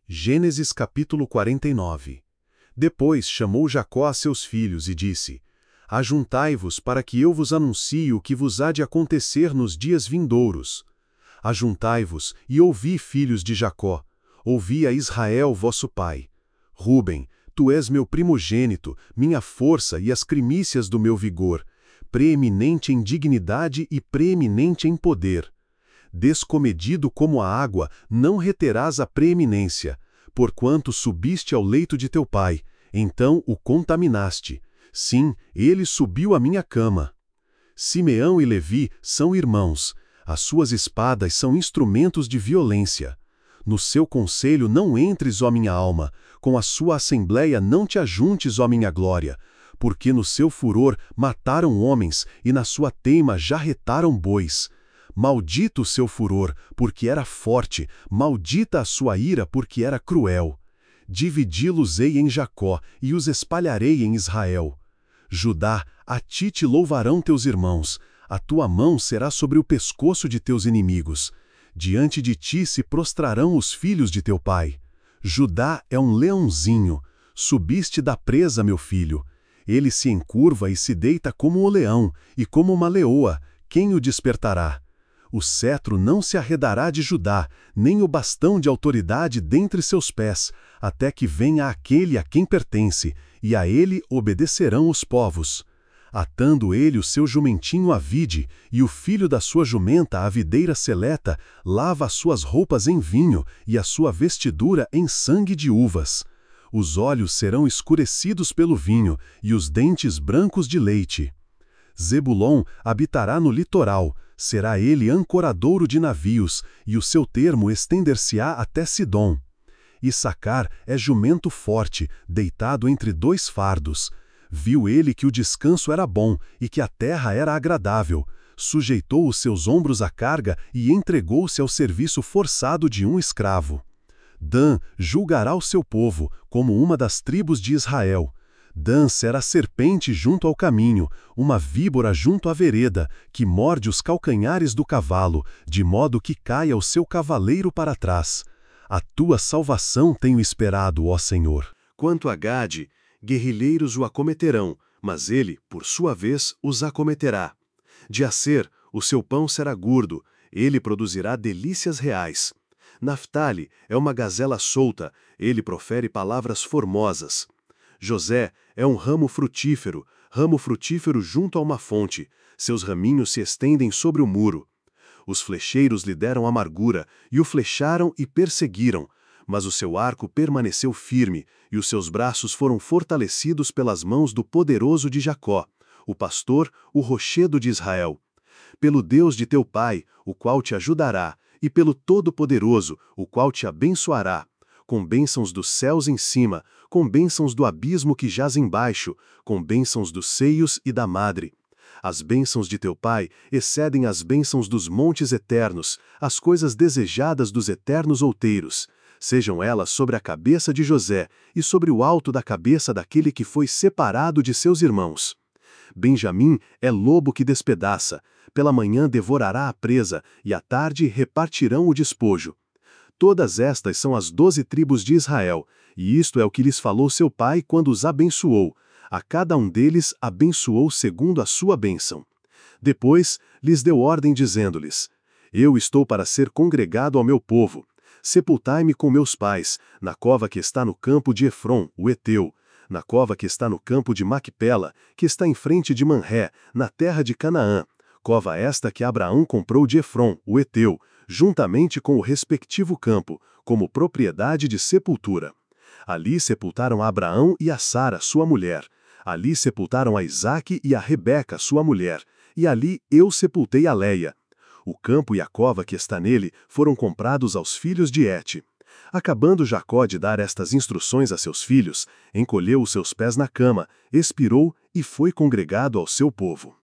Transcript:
Gênesis capítulo 49. Depois chamou Jacó a seus filhos e disse: Ajuntai-vos para que eu vos anuncie o que vos há de acontecer nos dias vindouros. Ajuntai-vos e ouvi, filhos de Jacó, ouvi a Israel vosso pai. Ruben, tu és meu primogênito, minha força e as primícias do meu vigor, preeminente em dignidade e preeminente em poder. Descomedido como a água, não reterás a preeminência, porquanto subiste ao leito de teu pai, então o contaminaste. Sim, ele subiu à minha cama. Simeão e Levi são irmãos, as suas espadas são instrumentos de violência. No seu conselho não entres, ó minha alma, com a sua assembleia não te ajuntes, ó minha glória, porque no seu furor mataram homens e na sua teima jarretaram bois. Maldito o seu furor, porque era forte, maldita a sua ira, porque era cruel. Dividi-los-ei em Jacó, e os espalharei em Israel. Judá, a ti te louvarão teus irmãos, a tua mão será sobre o pescoço de teus inimigos. Diante de ti se prostrarão os filhos de teu pai. Judá é um leãozinho, subiste da presa, meu filho. Ele se encurva e se deita como o leão, e como uma leoa, quem o despertará? O cetro não se arredará de Judá, nem o bastão de autoridade dentre seus pés, até que venha aquele a quem pertence, e a ele obedecerão os povos. Atando ele o seu jumentinho à vide, e o filho da sua jumenta à videira seleta, lava as suas roupas em vinho, e a sua vestidura em sangue de uvas. Os olhos serão escurecidos pelo vinho, e os dentes brancos de leite. Zebulon habitará no litoral, será ele ancoradouro de navios, e o seu termo estender-se-á até Sidom. Issacar é jumento forte, deitado entre dois fardos. Viu ele que o descanso era bom, e que a terra era agradável. Sujeitou os seus ombros à carga, e entregou-se ao serviço forçado de um escravo. Dan julgará o seu povo, como uma das tribos de Israel. Dan será serpente junto ao caminho, uma víbora junto à vereda, que morde os calcanhares do cavalo, de modo que caia o seu cavaleiro para trás. A tua salvação tenho esperado, ó Senhor. Quanto a Gade, guerrilheiros o acometerão, mas ele, por sua vez, os acometerá. De Asser, o seu pão será gordo, ele produzirá delícias reais. Naftali é uma gazela solta, ele profere palavras formosas. José é um ramo frutífero junto a uma fonte, seus raminhos se estendem sobre o muro. Os flecheiros lhe deram amargura, e o flecharam e perseguiram, mas o seu arco permaneceu firme, e os seus braços foram fortalecidos pelas mãos do poderoso de Jacó, o pastor, o rochedo de Israel. Pelo Deus de teu pai, o qual te ajudará, e pelo Todo-Poderoso, o qual te abençoará, com bênçãos dos céus em cima, com bênçãos do abismo que jaz embaixo, com bênçãos dos seios e da madre. As bênçãos de teu pai excedem as bênçãos dos montes eternos, as coisas desejadas dos eternos outeiros. Sejam elas sobre a cabeça de José e sobre o alto da cabeça daquele que foi separado de seus irmãos. Benjamim é lobo que despedaça, pela manhã devorará a presa, e à tarde repartirão o despojo. Todas estas são as 12 tribos de Israel, e isto é o que lhes falou seu pai quando os abençoou. A cada um deles abençoou segundo a sua bênção. Depois lhes deu ordem dizendo-lhes: Eu estou para ser congregado ao meu povo. Sepultai-me com meus pais, na cova que está no campo de Efron, o Eteu, na cova que está no campo de Macpela, que está em frente de Manré, na terra de Canaã, cova esta que Abraão comprou de Efron, o Eteu, juntamente com o respectivo campo, como propriedade de sepultura. Ali sepultaram a Abraão e a Sara, sua mulher. Ali sepultaram a Isaque e a Rebeca, sua mulher. E ali eu sepultei a Leia. O campo e a cova que está nele foram comprados aos filhos de Et. Acabando Jacó de dar estas instruções a seus filhos, encolheu os seus pés na cama, expirou e foi congregado ao seu povo.